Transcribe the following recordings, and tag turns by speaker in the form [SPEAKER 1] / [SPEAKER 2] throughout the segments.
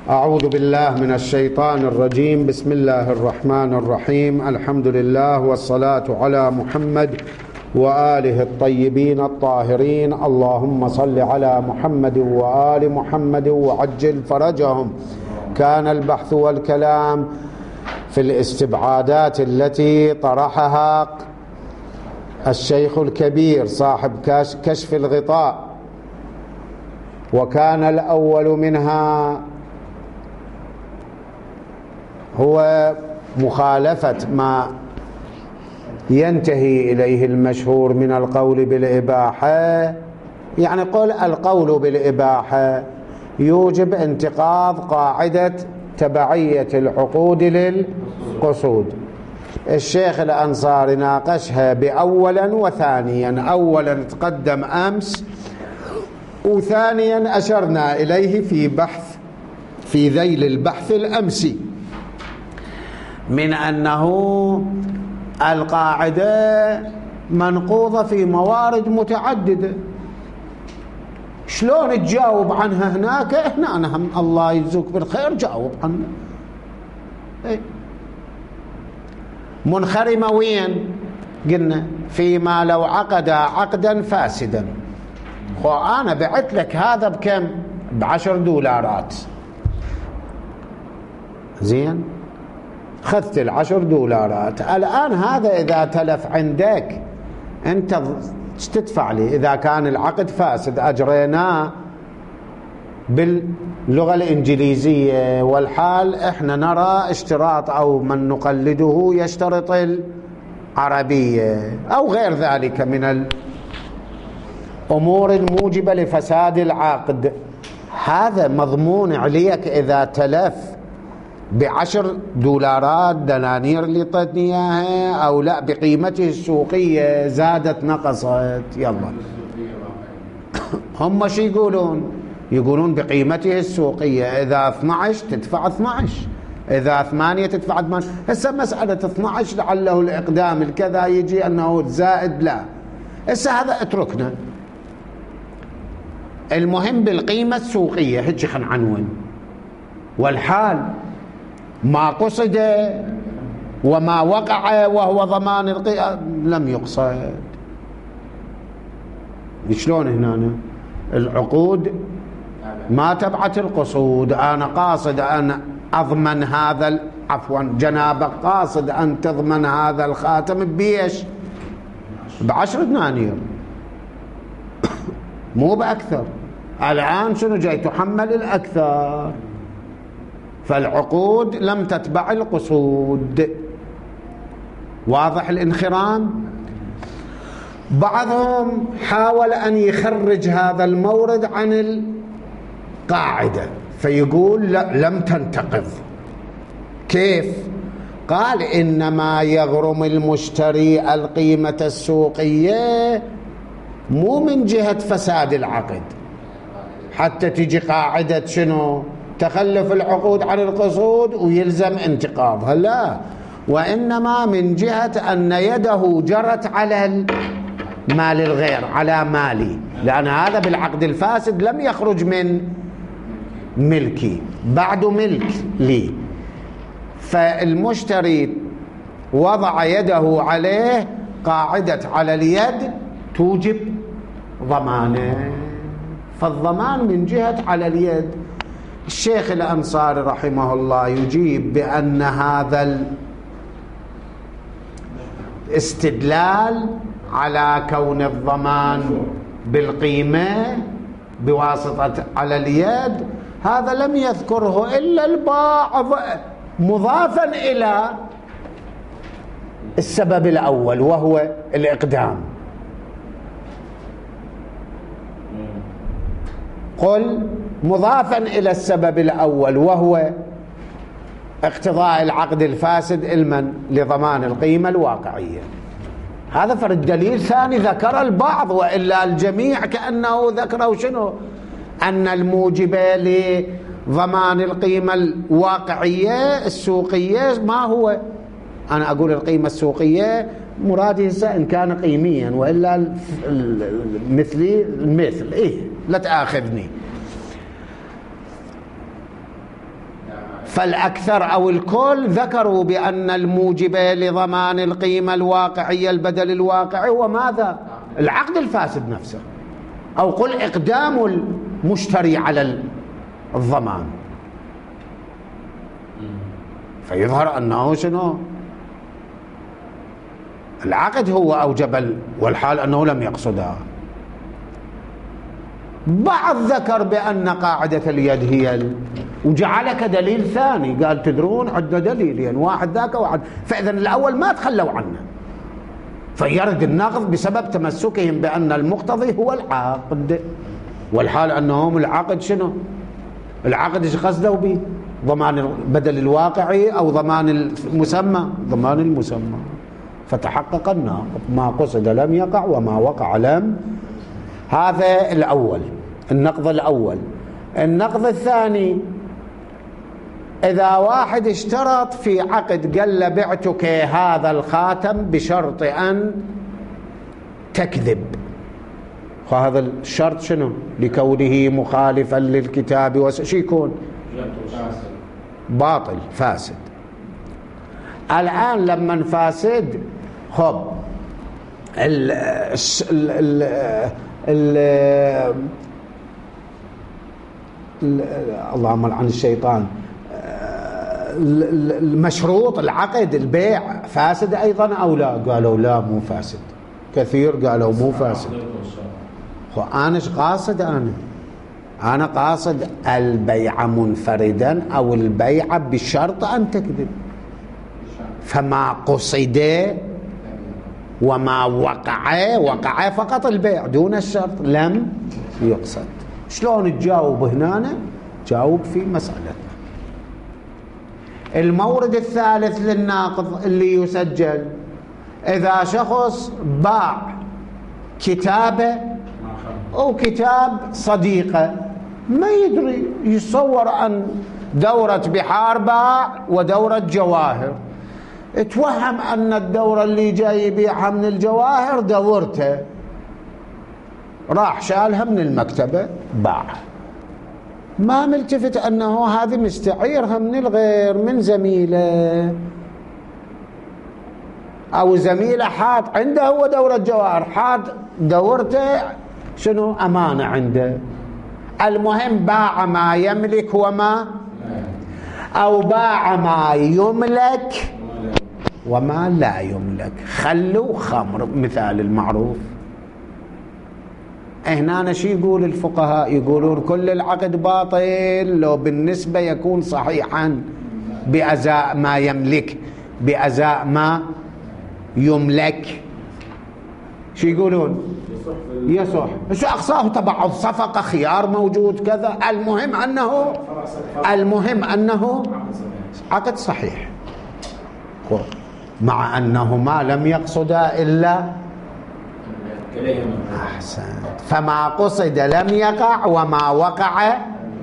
[SPEAKER 1] أعوذ بالله من الشيطان الرجيم. بسم الله الرحمن الرحيم. الحمد لله والصلاة على محمد وآله الطيبين الطاهرين. اللهم صل على محمد وآل محمد وعجل فرجهم. كان البحث والكلام في الاستبعادات التي طرحها الشيخ الكبير صاحب كشف الغطاء، وكان الأول منها هو مخالفة ما ينتهي إليه المشهور من القول بالإباحة. يعني القول بالإباحة يوجب انتقاض قاعدة تبعية العقود للقصود. الشيخ الأنصاري ناقشها بأولا وثانيا. أولا تقدم أمس، وثانيا أشرنا إليه في ذيل البحث الأمسي، من أنه القاعدة منقوضة في موارد متعددة. شلون تجاوب عنها هناك؟ هنا هم الله يجزوك بالخير جاوب عنها. منخرمة وين؟ قلنا فيما لو عقد عقدا فاسدا. وأنا بعت لك هذا بكم؟ $10. زين، خذت $10. الآن هذا إذا تلف عندك أنت تدفع لي. إذا كان العقد فاسد أجريناه باللغة الإنجليزية، والحال إحنا نرى اشتراط أو من نقلده يشترط العربية أو غير ذلك من الأمور الموجبة لفساد العقد. هذا مضمون عليك إذا تلف $10 دنانير اللي طتني اياها او لا بقيمته السوقيه، زادت نقصت. يلا هم شو يقولون بقيمته السوقيه. اذا 12 تدفع 12، اذا 8 تدفع 8. هسه مساله 12 لعله الاقدام الكذا يجي انه زائد، لا هسه هذا اتركنا. المهم بالقيمه السوقيه هيك خلينا نعنون. والحال ما قصد وما وقع وهو ضمان لم يقصد. شلون هنا العقود ما تبعت القصود؟ أنا قاصد أن أضمن هذا، عفوا جنابك قاصد أن تضمن هذا الخاتم بيش؟ ب10 دنانير مو بأكثر. الآن شنو جاي تحمل الأكثر؟ فالعقود لم تتبع القصود. واضح الانخرام؟ بعضهم حاول أن يخرج هذا المورد عن القاعدة فيقول لا لم تنتقض. كيف؟ قال إنما يغرم المشتري القيمة السوقية مو من جهة فساد العقد، حتى تجي قاعدة شنو؟ تخلف العقود عن القصود ويلزم انتقاضها، لا، وإنما من جهة أن يده جرت على مال الغير، على مالي، لأن هذا بالعقد الفاسد لم يخرج من ملكي، بعد ملك لي. فالمشتري وضع يده عليه، قاعدة على اليد توجب ضمانه، فالضمان من جهة على اليد. الشيخ الأنصاري رحمه الله يجيب بأن هذا الاستدلال على كون الضمان بالقيمة بواسطة على اليد هذا لم يذكره إلا البعض مضافا إلى السبب الأول وهو الإقدام. قل مضافا إلى السبب الأول وهو اقتضاء العقد الفاسد علما لضمان القيمة الواقعية. هذا فرد دليل ثاني ذكر البعض، وإلا الجميع كأنه ذكروا شنو؟ أن الموجبة لضمان القيمة الواقعية السوقية ما هو؟ أنا أقول القيمة السوقية مرادي إن كان قيميا، وإلا المثل إيه لا تآخذني. فالأكثر أو الكل ذكروا بأن الموجب لضمان القيمة الواقعية البدل الواقعي هو ماذا؟ العقد الفاسد نفسه، أو قل إقدام المشتري على الضمان. فيظهر أنه شنو؟ العقد هو أوجب، والحال أنه لم يقصدها. بعض ذكر بأن قاعدة اليد هي وجعل كدليل ثاني، قال تدرون عندنا دليلين، واحد ذاك وواحد، فإذا الأول ما تخلوا عنه، فيرد النقض بسبب تمسكهم بأن المقتضي هو العقد، والحال أنهم العقد شنو؟ العقد ايش قصده به؟ ضمان البدل الواقعي أو ضمان المسمى؟ ضمان المسمى. فتحقق النقض، ما قصد لم يقع وما وقع لم. هذا الأول، النقض الأول. النقض الثاني، إذا واحد اشترط في عقد قال له بعتك هذا الخاتم بشرط أن تكذب، وهذا الشرط شنو؟ لكونه مخالفا للكتاب شو يكون؟ باطل فاسد. الآن لما فاسد، خب اللهم لعن الشيطان، المشروط العقد البيع فاسد أيضا أو لا؟ قالوا لا مو فاسد. كثير قالوا مو فاسد. أنا إيش قاصد؟ أنا قاصد البيع منفردا أو البيع بشرط أن تكذب. فما قصد وما وقع فقط البيع دون الشرط لم يقصد. شلون تجاوب هنا؟ جاوب في مسألتنا. المورد الثالث للناقض اللي يسجل، إذا شخص باع كتابه أو كتاب صديقه، ما يدري، يصور أن دورة بحار باع ودورة جواهر، اتوهم أن الدورة اللي جاي يبيعها من الجواهر دورته، راح شالها من المكتبة باعها، ما ملتفت أنه هذه مستعيرها من الغير، من زميله، أو زميله حاط عنده هو دورة جواهر، حاط دورته شنو أمانة عنده. المهم باع ما يملك وما، أو باع ما يملك وما لا يملك. خلوا خمر مثال المعروف. هنا شي يقول الفقهاء؟ يقولون كل العقد باطل لو بالنسبة يكون صحيحا بأزاء ما يملك، بأزاء ما يملك. شو يقولون؟ يصح. شو أقصاه؟ تبعض، صفقة، خيار موجود، كذا. المهم أنه عقد صحيح، مع أنه ما لم يقصد إلا أحسن. فما قصد لم يقع وما وقع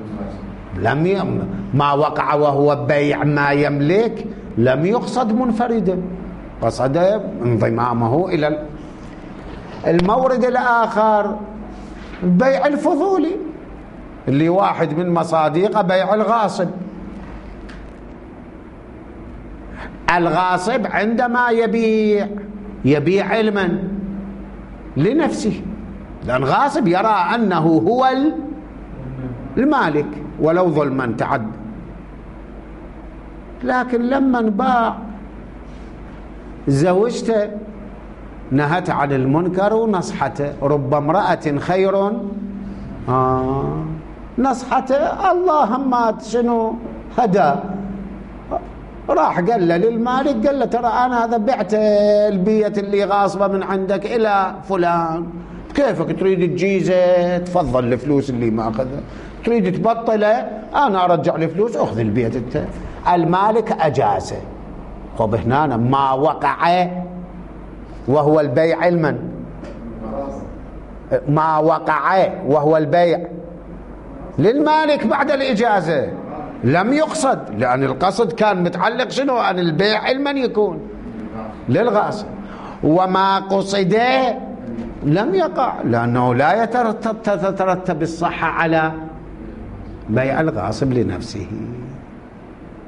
[SPEAKER 1] ما وقع وهو بيع ما يملك لم يقصد منفردا، قصد انضمامه إلى المورد الآخر. بيع الفضولي اللي واحد من مصاديقه بيع الغاصب. الغاصب عندما يبيع علما لنفسه، لأن غاصب يرى أنه هو المالك ولو ظلما تعد. لكن لما باع زوجته نهت عن المنكر ونصحته. رب امرأة خير نصحته، اللهم شنو هدى، راح قال له للمالك، قال له ترى أنا هذا بعت البيت اللي غاصبة من عندك إلى فلان، كيفك تريد تجيزه؟ تفضل الفلوس اللي ما أخذها، تريد تبطله أنا أرجع الفلوس، أخذ البيت أنت. المالك أجازه. خب هنا ما وقع وهو البيع علما، ما وقع وهو البيع للمالك بعد الإجازة لم يقصد، لأن القصد كان متعلق شنو؟ أن البيع علما يكون للغاصب. وما قصد لم يقع، لأنه لا تترتب الصحة على بيع الغاصب لنفسه.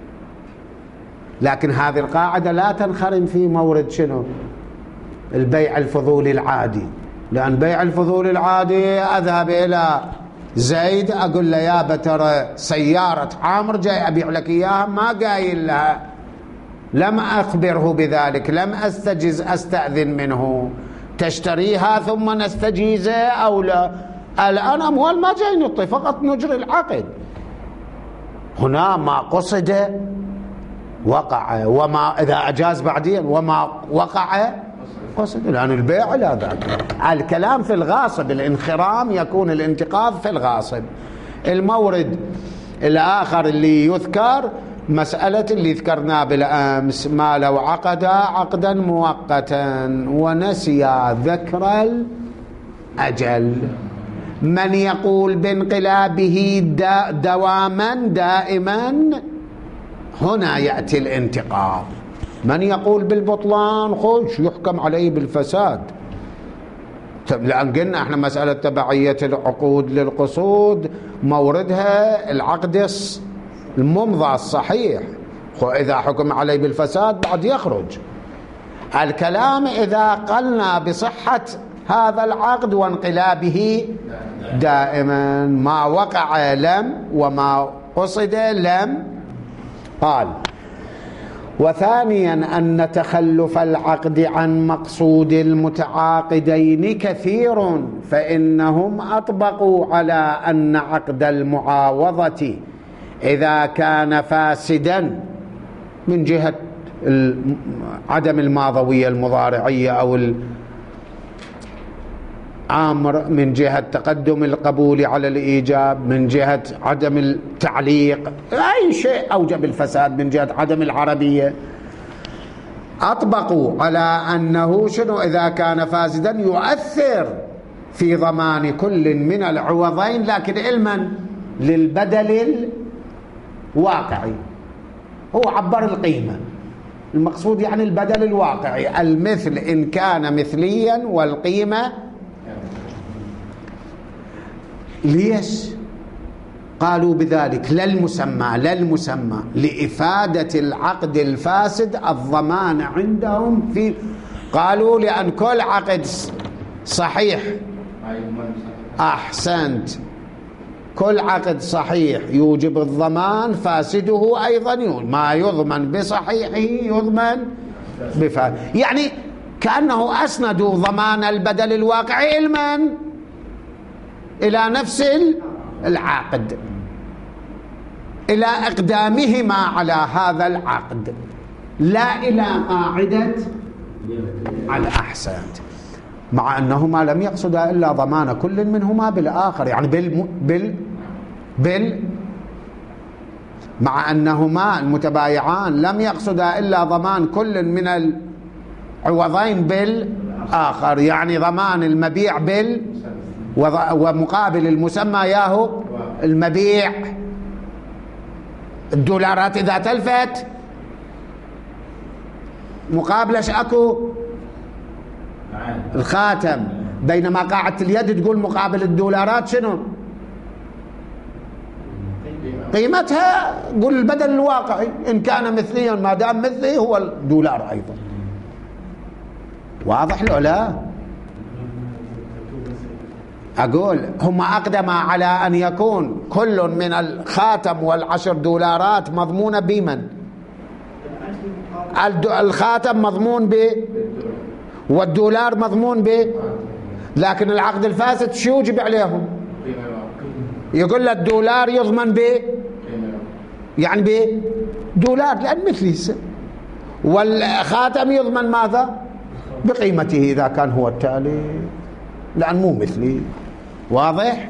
[SPEAKER 1] لكن هذه القاعدة لا تنخرم في مورد شنو؟ البيع الفضولي العادي. لأن بيع الفضولي العادي أذهب إلى زيد أقول له يا ترى سيارة عامر جاي أبيع لك إياها، ما قايل لها، لم أخبره بذلك، لم أستأذن منه، تشتريها ثم نستجيزه أو لا. الآن أموال ما جاي نطي، فقط نجري العقد. هنا ما قصد وقع، وما إذا أجاز بعدين وما وقع قصد، لأن البيع لا ذاك. الكلام في الغاصب، الانخرام يكون الانتقاض في الغاصب. المورد الآخر اللي يذكر مسألة اللي ذكرناه بالأمس، ما لو عقد عقدا مؤقتا ونسي ذكر الأجل، من يقول بانقلابه دواما دائما، هنا يأتي الانتقاض. من يقول بالبطلان خش يحكم عليه بالفساد، لأن قلنا احنا مسألة تبعية العقود للقصود موردها العقد الممضى الصحيح، إذا حكم عليه بالفساد بعد يخرج. الكلام إذا قلنا بصحة هذا العقد وانقلابه دائما، ما وقع لم وما قصد لم. قال: وثانيا أن تخلف العقد عن مقصود المتعاقدين كثير، فإنهم أطبقوا على أن عقد المعاوضة إذا كان فاسدا من جهة عدم الماضوية المضارعية أو العامر، من جهة تقدم القبول على الإيجاب، من جهة عدم التعليق، أي شيء أوجب الفساد، من جهة عدم العربية، أطبقوا على أنه شنو إذا كان فاسدا يؤثر في ضمان كل من العوضين، لكن علما للبدل الواقعي. هو عبر القيمة، المقصود يعني البدل الواقعي، المثل إن كان مثليا والقيمة. ليش قالوا بذلك؟ لا المسمى لإفادة العقد الفاسد الضمان عندهم في، قالوا لأن كل عقد صحيح، أحسنت، كل عقد صحيح يوجب الضمان، فاسده أيضا ما يضمن بصحيحه يضمن بفاسد. يعني كأنه أسندوا ضمان البدل الواقعي علما إلى نفس العقد، إلى إقدامهما على هذا العقد، لا إلى قاعدة على أحسنت، مع أنهما لم يقصدا إلا ضمان كل منهما بالآخر، يعني مع أنهما المتبايعان لم يقصدا إلا ضمان كل من العوضين بالآخر، يعني ضمان المبيع ومقابل المسمى ياهو المبيع. الدولارات إذا تلفت مقابلة اكو الخاتم، بينما قاعدة اليد تقول مقابل الدولارات شنو قيمتها؟ قول البدل الواقعي إن كان مثليا، ما دام مثلي هو الدولار أيضا. واضح لو لا؟ أقول هم أقدم على أن يكون كل من الخاتم وال10 دولارات مضمونة بمن؟ الخاتم مضمون والدولار مضمون لكن العقد الفاسد شو يوجب عليهم؟ يقول لك الدولار يضمن يعني دولار لأن مثلي، والخاتم يضمن ماذا؟ بقيمته إذا كان هو التالي، لأن مو مثلي. واضح؟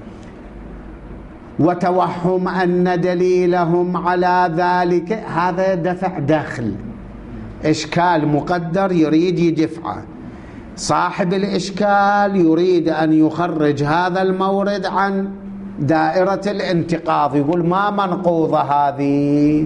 [SPEAKER 1] وتوهم أن دليلهم على ذلك، هذا دفع داخل إشكال مقدر يريد يدفعه. صاحب الإشكال يريد أن يخرج هذا المورد عن دائرة الانتقاض، يقول ما منقوضة هذه.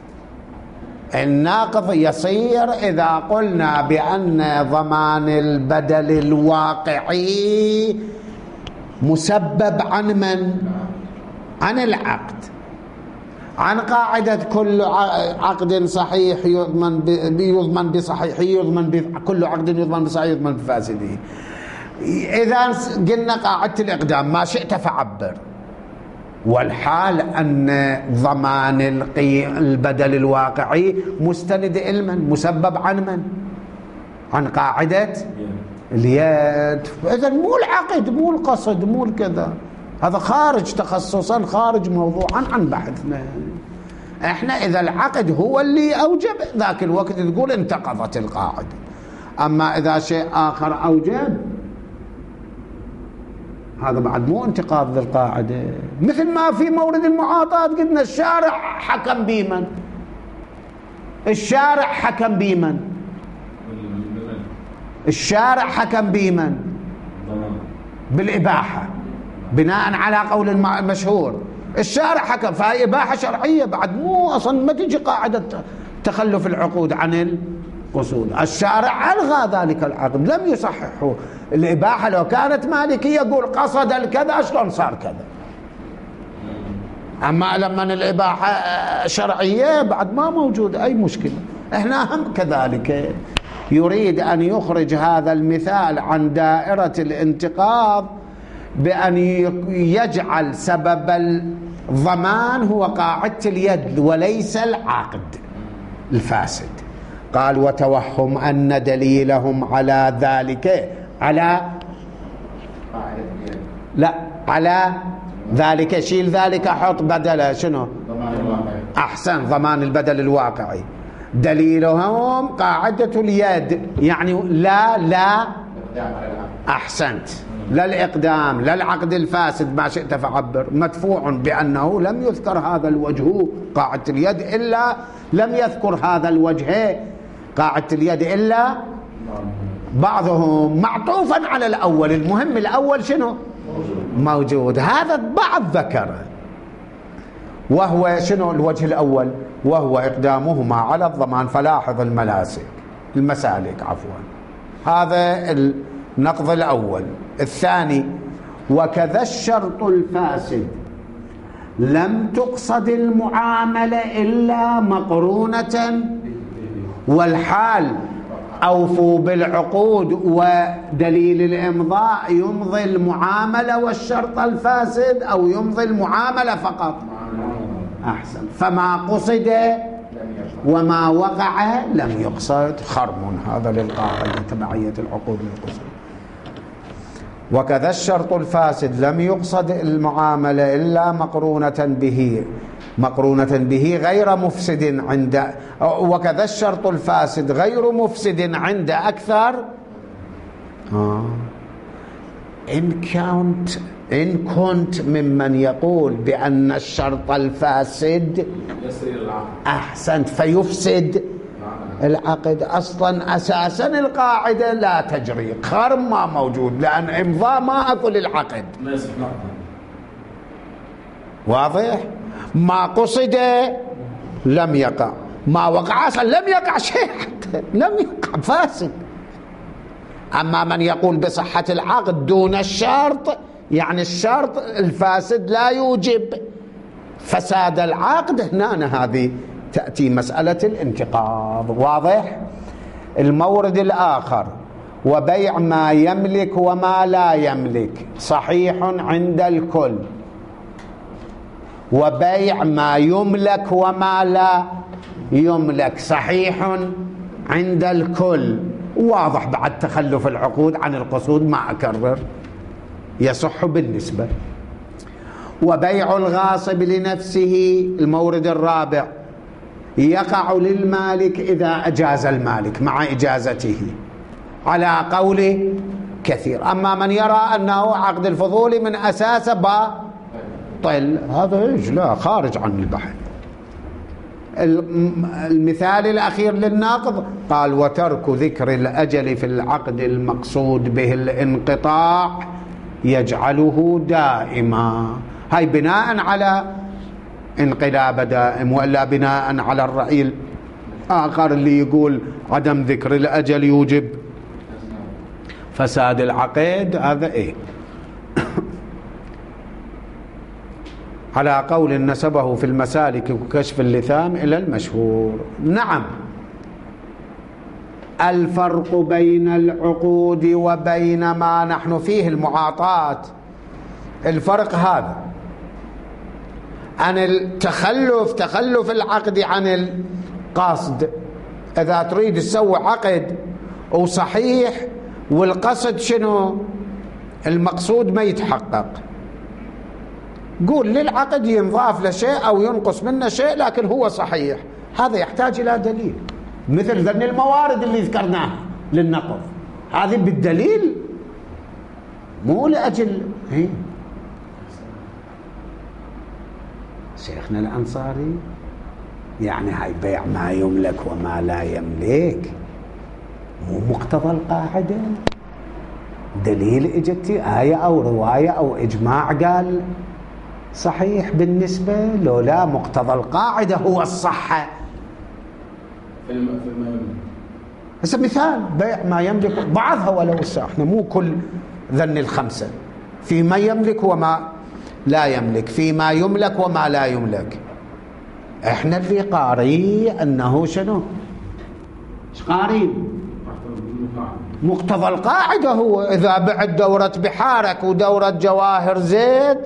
[SPEAKER 1] الناقض يصير إذا قلنا بأن ضمان البدل الواقعي مسبب عن من؟ عن العقد. عن قاعدة كل عقد صحيح يضمن بصحيحه، كل عقد يضمن بصحيحه يضمن بفاسده. إذا قلنا قاعدة الإقدام ما شئت فعبر، والحال أن ضمان البدل الواقعي مستند إلى من؟ مسبب عن من؟ عن قاعدة اليد. إذن مو العقد، مو القصد، مو الكذا، هذا خارج تخصصا، خارج موضوعا عن بحثنا. احنا إذا العقد هو اللي أوجب ذاك الوقت تقول انتقضت القاعدة. أما إذا شيء آخر أوجب هذا بعد مو انتقاض للقاعدة. مثل ما في مورد المعاطاة قلنا الشارع حكم بمن؟ الشارع حكم بمن؟ الشارع حكم بمن؟ بالإباحة، بناء على قول المشهور الشارع حكم، فهي إباحة شرعية بعد، مو أصلا ما تجي قاعدة تخلف العقود عن القصود. الشارع ألغى ذلك العقد، لم يصححه. الإباحة لو كانت مالكية يقول قصد الكذا شلون صار كذا، أما لما الإباحة شرعية بعد ما موجود أي مشكلة. احنا هم كذلك يريد أن يخرج هذا المثال عن دائرة الانتقاض بأن يجعل سبب الضمان هو قاعدة اليد وليس العقد الفاسد. قال وتوهم أن دليلهم على ذلك على ذلك شيل ذلك حط بدله شنو؟ أحسن، ضمان البدل الواقعي. دليلهم قاعدة اليد، يعني لا أحسنت، لا الإقدام لا العقد الفاسد ما شئت فعبر، مدفوع بأنه لم يذكر هذا الوجه قاعدة اليد إلا لم يذكر هذا الوجه قاعدة اليد إلا بعضهم معطوفا على الأول. المهم الأول شنو؟ موجود، هذا بعض ذكره. وهو شنو الوجه الأول؟ وهو إقدامهما على الضمان. فلاحظ المسالك هذا النقض الأول. الثاني وكذا الشرط الفاسد لم تقصد المعاملة إلا مقرونة، والحال أوفوا بالعقود ودليل الإمضاء يمضي المعاملة والشرط الفاسد، أو يمضي المعاملة فقط. أحسن. فما قصد وما وقع لم يقصد، خرم هذا للقاعدة تبعية العقود للقصد. وكذا الشرط الفاسد لم يقصد المعاملة إلا مقرونة به غير مفسد عند، وكذا الشرط الفاسد غير مفسد عند أكثر. إن كنت ممن يقول بأن الشرط الفاسد أحسنت فيفسد العقد، أصلا أساسا القاعدة لا تجري، خرم ما موجود، لأن إمضاء ما أكل العقد. واضح؟ ما قصد لم يقع، ما وقع أصلا لم يقع شيء، حتى لم يقع فاسد. أما من يقول بصحة العقد دون الشرط، يعني الشرط الفاسد لا يوجب فساد العقد، هنا هذه تأتي مسألة الانتقاض. واضح؟ المورد الآخر وبيع ما يملك وما لا يملك صحيح عند الكل، وبيع ما يملك وما لا يملك صحيح عند الكل. واضح بعد تخلف العقود عن القصود، ما أكرر، يصح بالنسبة. وبيع الغاصب لنفسه المورد الرابع يقع للمالك إذا أجاز المالك مع إجازته على قول كثير. أما من يرى أنه عقد الفضول من أساسه باطل، هذا لا خارج عن البحث. المثال الأخير للناقض قال وترك ذكر الأجل في العقد المقصود به الانقطاع يجعله دائما. هاي بناء على انقلاب دائم، وإلا بناء على الرأي الآخر اللي يقول عدم ذكر الأجل يوجب فساد العقد. هذا على قول نسبه في المسالك وكشف اللثام إلى المشهور. نعم، الفرق بين العقود وبين ما نحن فيه المعاطاة، الفرق هذا عن تخلف العقد عن القصد. إذا تريد تسوي عقد وصحيح والقصد شنو؟ المقصود ما يتحقق، قول للعقد ينضاف له شيء أو ينقص منه شيء لكن هو صحيح، هذا يحتاج إلى دليل. مثل ذن الموارد اللي ذكرناها للنقض، هذه بالدليل مو لأجل شيخنا الأنصاري يعني هاي بيع ما يملك وما لا يملك مو مقتضى القاعدة، دليل اجتي آية أو رواية أو إجماع قال صحيح بالنسبة لو لا مقتضى القاعدة هو الصحة. هسه مثال بيع ما يملك بعضها ولو احنا مو كل ذن الخمسة، في ما يملك وما لا يملك، في ما يملك وما لا يملك. احنا اللي قاري انه شنو؟ ايش قارين؟ مقتضى القاعدة هو اذا بعت دورة بحارك ودورة جواهر زيد،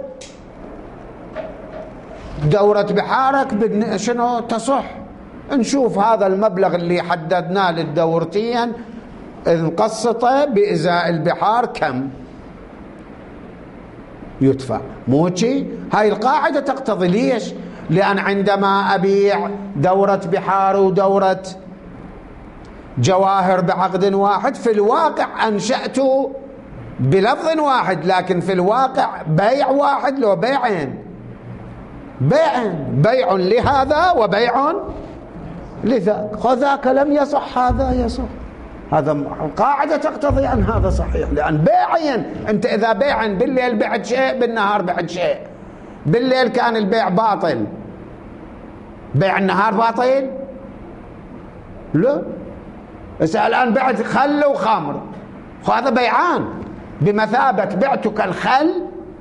[SPEAKER 1] دورة بحارك شنو تصح، نشوف هذا المبلغ اللي حددناه للدورتين نقسطه بإزاء البحار كم يدفع، مو شي. هاي القاعدة تقتضي. ليش؟ لأن عندما أبيع دورة بحار ودورة جواهر بعقد واحد في الواقع أنشأت بلفظ واحد، لكن في الواقع بيع واحد لو بيعين، بيع لهذا وبيع لذاك، وذاك لم يصح هذا يصح. هذا القاعدة تقتضي أن هذا صحيح، لأن بيعين أنت إذا بيع بالليل بعد شيء بالنهار بعد شيء، بالليل كان البيع باطل، بيع النهار باطل؟ لا. بس الآن بعت خل وخمر، وهذا بيعان بمثابة بعتك الخل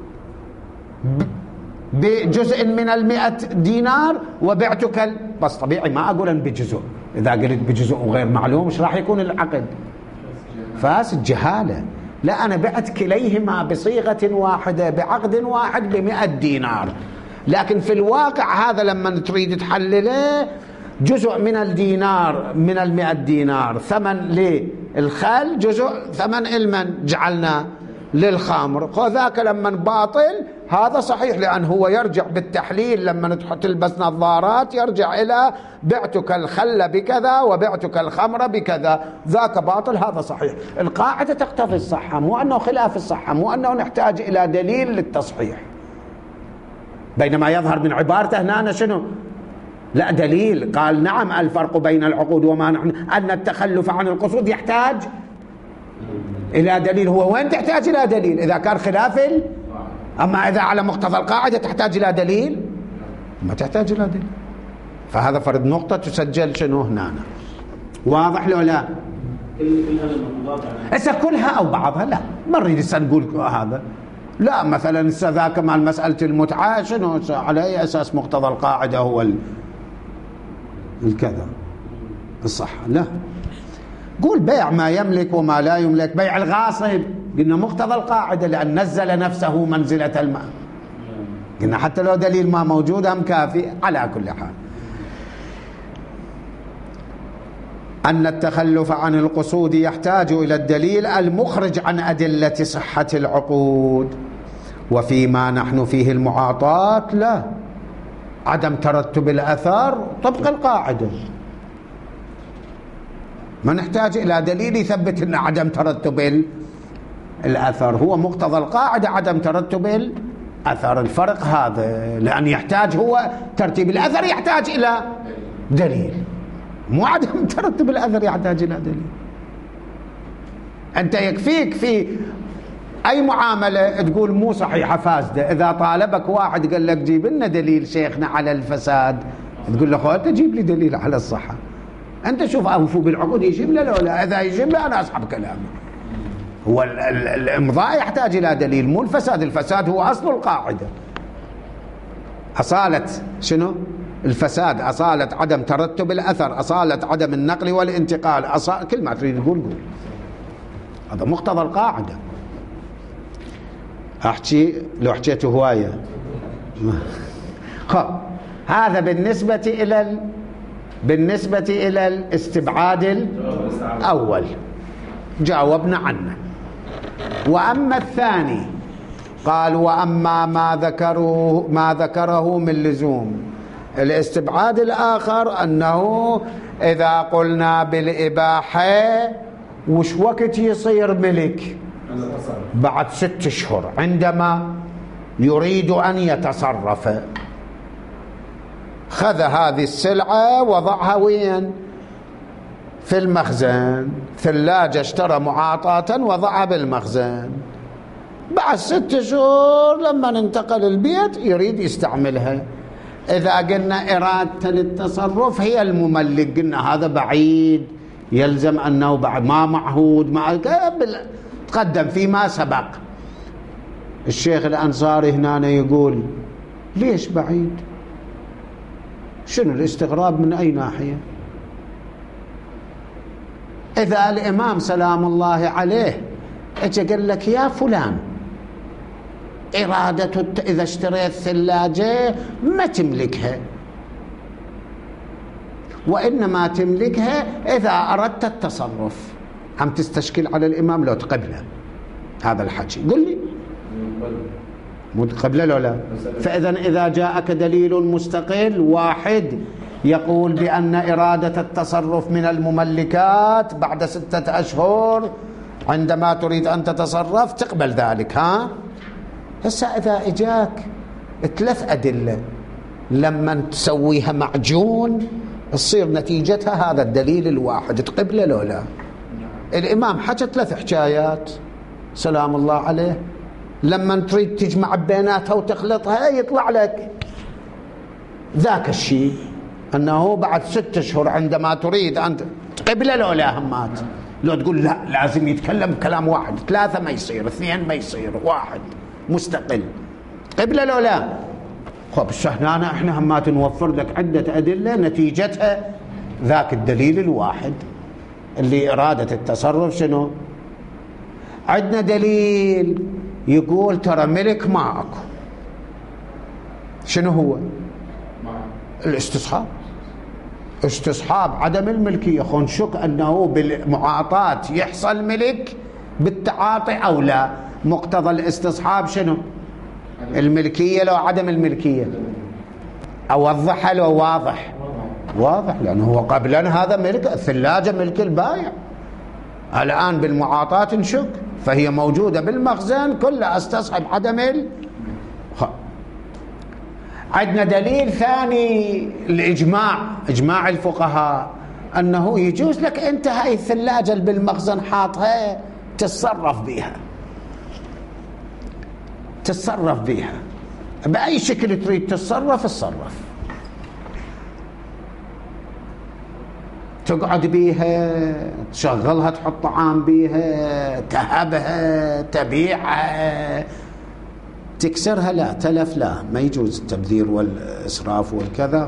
[SPEAKER 1] بجزء من 100 دينار وبعتك بس طبيعي ما أقول أن بجزء، إذا قلت بجزء وغير معلوم مش راح يكون العقد فاسد، جهالة. لا، أنا بعت كليهما بصيغة واحدة بعقد واحد ب100 دينار، لكن في الواقع هذا لما تريد تحلله جزء من الدينار من 100 دينار ثمن للخل، جزء ثمن المن جعلنا للخمر، وذاك لما باطل هذا صحيح، لأن هو يرجع بالتحليل لما تلبس نظارات يرجع إلى بعتك الخل بكذا وبعتك الخمر بكذا، ذاك باطل هذا صحيح. القاعدة تقتضي الصحة، مو أنه خلاف الصحة، مو أنه نحتاج إلى دليل للتصحيح. بينما يظهر من عبارته هنا شنو؟ لا دليل. قال نعم الفرق بين العقود وما نحن أن التخلف عن القصود يحتاج إلى دليل. هو وين تحتاج إلى دليل؟ إذا كان خلاف أما إذا على مقتضى القاعدة تحتاج إلى دليل؟ ما تحتاج إلى دليل. فهذا فرد نقطة تسجل شنو هنا. واضح لو لا؟ إذا كلها أو بعضها لا، ما نريد نقول هذا لا. مثلا ذاك مع مسألة المتعة شنو على أي أساس مقتضى القاعدة هو الكذا الصح؟ لا، قول بيع ما يملك وما لا يملك. بيع الغاصب قلنا مقتضى القاعدة لأن نزل نفسه منزلة الماء، قلنا حتى لو دليل ما موجود هم كافي. على كل حال أن التخلف عن القصود يحتاج إلى الدليل المخرج عن أدلة صحة العقود، وفيما نحن فيه المعاطاة لا، عدم ترتب الأثار طبق القاعدة، ما نحتاج إلى دليل يثبت أن عدم ترتب الأثر هو مقتضى القاعدة، عدم ترتب الأثر. الفرق هذا، لأن يحتاج هو ترتيب الأثر يحتاج إلى دليل، مو عدم ترتب الأثر يحتاج إلى دليل. أنت يكفيك في أي معاملة تقول مو صحيحة فاسدة، إذا طالبك واحد قال لك جيب لنا دليل شيخنا على الفساد، تقول له خو أنت جيب لي دليل على الصحة. أنت شوف أوفوا بالعقود يجيب له لا، إذا يجيب له أنا أصحب كلامه. هو الإمضاء يحتاج إلى دليل مو الفساد، الفساد هو أصل القاعدة. أصالة شنو؟ الفساد، أصالة عدم ترتب الأثر، أصالة عدم النقل والانتقال، كل ما تريد تقول قول. هذا مقتضى القاعدة. أحكي لو حكيت هواية. خب هذا بالنسبة إلى الاستبعاد الأول جاوبنا عنه. وأما الثاني قال وأما ما ذكره من لزوم الاستبعاد الآخر، أنه إذا قلنا بالإباحة وش وقت يصير ملك؟ بعد 6 أشهر عندما يريد أن يتصرف. خذ هذه السلعة وضعها وين؟ في المخزن، ثلاجة اشترى معاطاة وضعها بالمخزن. بعد 6 أشهر لما ننتقل البيت يريد يستعملها. إذا قلنا إرادة التصرف هي المملك، قلنا هذا بعيد، يلزم أنه بعد ما معهود تقدم فيما سبق. الشيخ الأنصاري هنا يقول ليش بعيد؟ شنو الاستغراب من أي ناحية؟ إذا الإمام سلام الله عليه اجى قال لك يا فلان إذا اشتريت ثلاجة ما تملكها، وإنما تملكها إذا أردت التصرف، هم تستشكل على الإمام لو تقبله هذا الحكي؟ قل لي قبله لو لا. فإذا جاءك دليل مستقل واحد يقول بأن إرادة التصرف من المملكات بعد 6 أشهر عندما تريد أن تتصرف تقبل ذلك. هسه إذا إجاك 3 أدلة لما تسويها معجون تصير نتيجتها هذا الدليل الواحد، تقبله لو لا؟ الإمام حكى 3 حكايات سلام الله عليه، لما تريد تجمع بيناتها وتخلطها يطلع لك ذاك الشيء، أنه بعد 6 أشهر عندما تريد أن تقبله لو لا. همات لو تقول لا لازم يتكلم كلام واحد، 3 ما يصير، 2 ما يصير، 1 مستقل، قبله لو لا؟ خب هنا احنا همات نوفر لك عدة أدلة نتيجتها ذاك الدليل الواحد اللي إرادة التصرف. شنو عندنا دليل يقول ترى ملك ما اكو. شنو هو الاستصحاب؟ استصحاب عدم الملكية. خنشك أنه بالمعاطاة يحصل ملك بالتعاطي أو لا. مقتضى الاستصحاب شنو؟ الملكية لو عدم الملكية. أوضحها لو واضح؟ واضح، لأنه هو قبلا هذا ملك الثلاجة، ملك البائع. الآن بالمعاطاة نشك، فهي موجودة بالمخزن كلها استصحب عدم عندنا دليل ثاني الإجماع، إجماع الفقهاء، أنه يجوز لك أنت هاي الثلاجة اللي بالمخزن حاطها تتصرف بها، تتصرف بها بأي شكل تريد تتصرف، اتصرف. تقعد بيها، تشغلها، تحط طعام بيها، تهبها، تبيعها، تكسرها لا، تلف لا، ما يجوز التبذير والإسراف والكذا.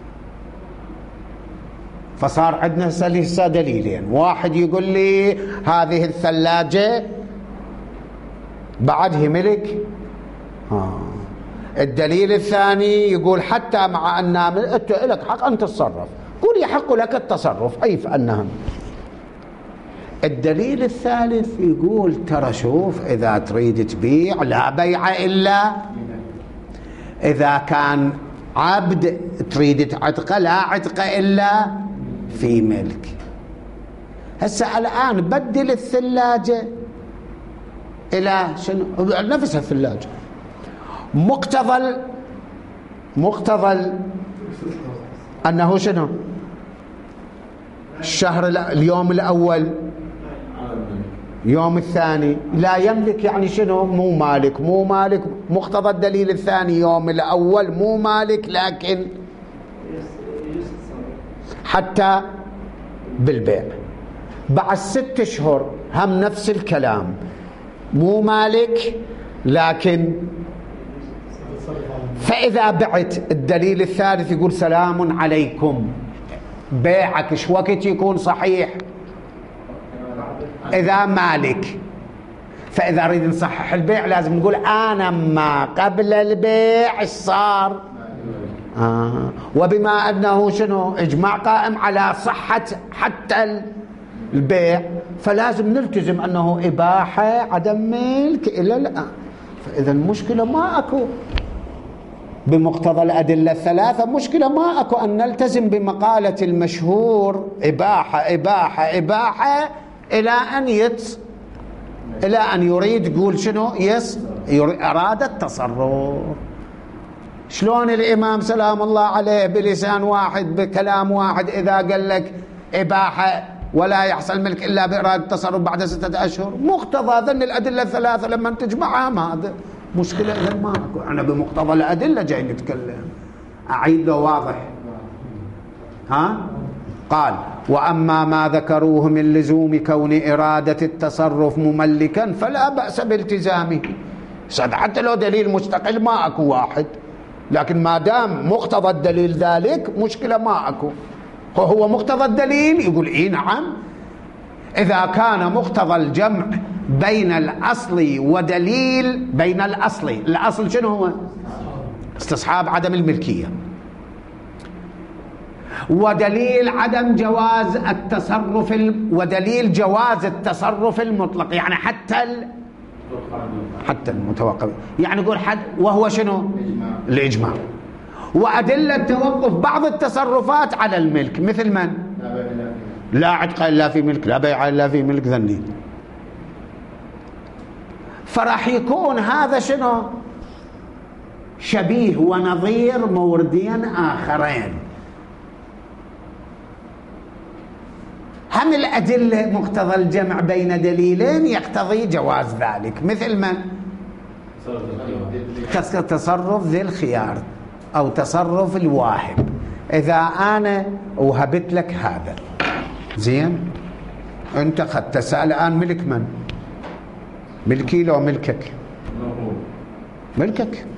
[SPEAKER 1] فصار عندنا هسه دليلين، واحد يقول لي هذه الثلاجة بعدها ملك، الدليل الثاني يقول حتى مع أنها أنت لك حق أن تتصرف، قول يحق لك التصرف أي فأنها. الدليل الثالث يقول ترى شوف، إذا تريد تبيع لا بيع إلا إذا كان عبد، تريد تعتقه لا عتق إلا في ملك. هسه الآن بدل الثلاجة إلى شنو؟ نفس الثلاجة. مقتضى أنه شنو؟ الشهر اليوم الأول، يوم الثاني لا يملك، يعني شنو؟ مو مالك. مو مالك مقتضى الدليل الثاني يوم الأول مو مالك، لكن حتى بالبيع. بعد 6 أشهر هم نفس الكلام، مو مالك لكن فإذا بعت الدليل الثالث يقول سلام عليكم، بيعك شو وقت يكون صحيح؟ إذا مالك. فإذا أريد نصحح البيع لازم نقول أنا ما قبل البيع صار. وبما أنه شنو إجماع قائم على صحة حتى البيع، فلازم نلتزم أنه إباحة عدم ملك إلى الآن. فإذا المشكلة ما أكو بمقتضى الأدلة الثلاثة، مشكلة ما أكو أن نلتزم بمقالة المشهور إباحة إباحة إباحة إلى أن يريد يقول شنو أراد التصرف. شلون الإمام سلام الله عليه بلسان واحد بكلام واحد إذا قال لك إباحة ولا يحصل ملك إلا بإرادة التصرف بعد 6 أشهر، مقتضى ذن الأدلة الثلاثة لما تجمعها ما هذا مشكلة. إذا ما أكو، أنا بمقتضى الأدلة جاي نتكلم. أعيد له واضح. قال وأما ما ذكروه من لزوم كون إرادة التصرف مملكا فلا بأس بالتزامه. حتى لو دليل مستقل ما أكو واحد، لكن ما دام مقتضى الدليل ذلك مشكلة ما أكو. هو مقتضى الدليل يقول إيه نعم. إذا كان مقتضى الجمع بين الأصل ودليل، بين الأصل شنو هو؟ استصحاب عدم الملكية، ودليل عدم جواز التصرف ودليل جواز التصرف المطلق، يعني حتى المتوقف، يعني يقول وهو شنو؟ الإجماع. وأدلة توقف بعض التصرفات على الملك، مثل من؟ لا عتق إلا في ملك، لا بيع إلا في ملك ذني. فراح يكون هذا شنو؟ شبيه ونظير موردين آخرين. هم الأدلة مقتضى الجمع بين دليلين يقتضي جواز ذلك، مثل من؟ تصرف ذي الخيار أو تصرف الواهب. إذا أنا وهبت لك هذا زين، أنت قد تسأل الآن ملك من؟ ملكي لو ملكك؟ ملكك.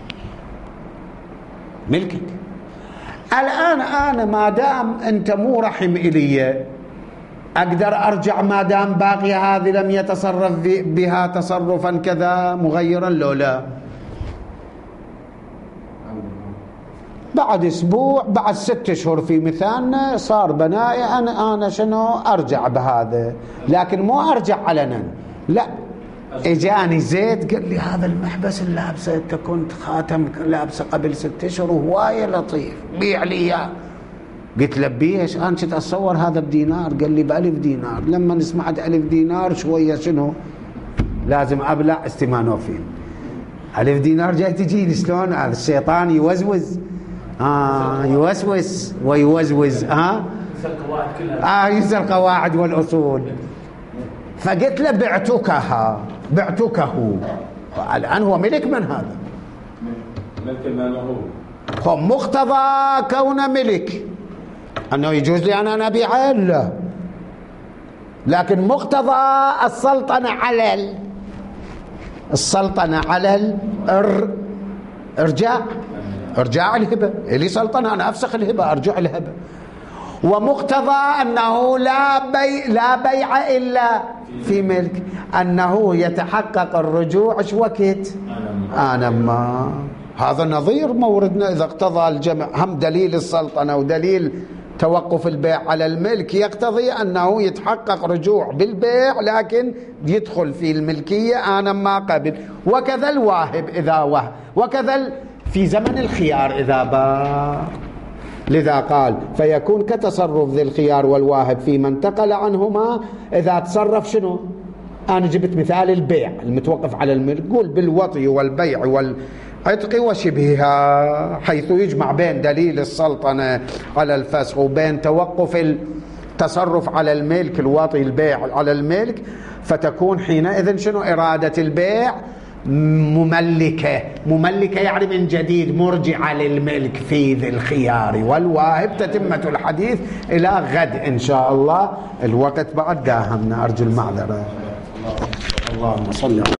[SPEAKER 1] الآن أنا ما دام أنت مو رحم إلي أقدر أرجع ما دام باقية هذه لم يتصرف بها تصرفا كذا مغيرا لو لا؟ بعد أسبوع، بعد 6 أشهر في مثالنا صار بنائي، أنا شنو أرجع بهذا، لكن مو أرجع علنا، لا. إجاني زيد قال لي هذا المحبس اللابسه أنت كنت خاتم لابسه قبل 6 أشهر وهواية لطيف، بيع لي إياه. قلت له بيش؟ أنا كنت أتصور هذا بدينار. قال لي ب1000 دينار. لما سمعت 1000 دينار شوية شنو لازم أبلع استمانوفين. 1000 دينار جاي تجيني شلون؟ هذا الشيطان يوزوز يوسوس ويوزوز ينسى القواعد والأصول. فقلت له بعتكه. الآن هو ملك من هذا؟ ملك من هو مقتضى كون ملك أنه يجوز لي أن أنا أبيعه؟ لا. لكن مقتضى السلطنة على إرجاع الهبة. إلي سلطنة أنا أفسخ الهبة، أرجع الهبة. ومقتضى أنه لا بيع إلا في ملك، أنه يتحقق الرجوع شو وقت؟ أنا ما هذا نظير موردنا. إذا اقتضى الجمع هم دليل السلطنة ودليل توقف البيع على الملك يقتضي أنه يتحقق رجوع بالبيع، لكن يدخل في الملكية أنا ما قبل. وكذا الواهب إذا وهب، وكذا في زمن الخيار إذا باع. لذا قال فيكون كتصرف ذي الخيار والواهب فيما انتقل عنهما إذا تصرف شنو؟ أنا جبت مثال البيع المتوقف على الملك، قول بالوطي والبيع والعتق وشبهها، حيث يجمع بين دليل السلطنة على الفسخ وبين توقف التصرف على الملك، الوطي البيع على الملك، فتكون حينئذ شنو؟ إرادة البيع مملكة يعني من جديد مرجعة للملك في ذي الخيار والواهب. تتمة الحديث إلى غد إن شاء الله. الوقت بعد داهمنا، أرجو المعذرة. اللهم صل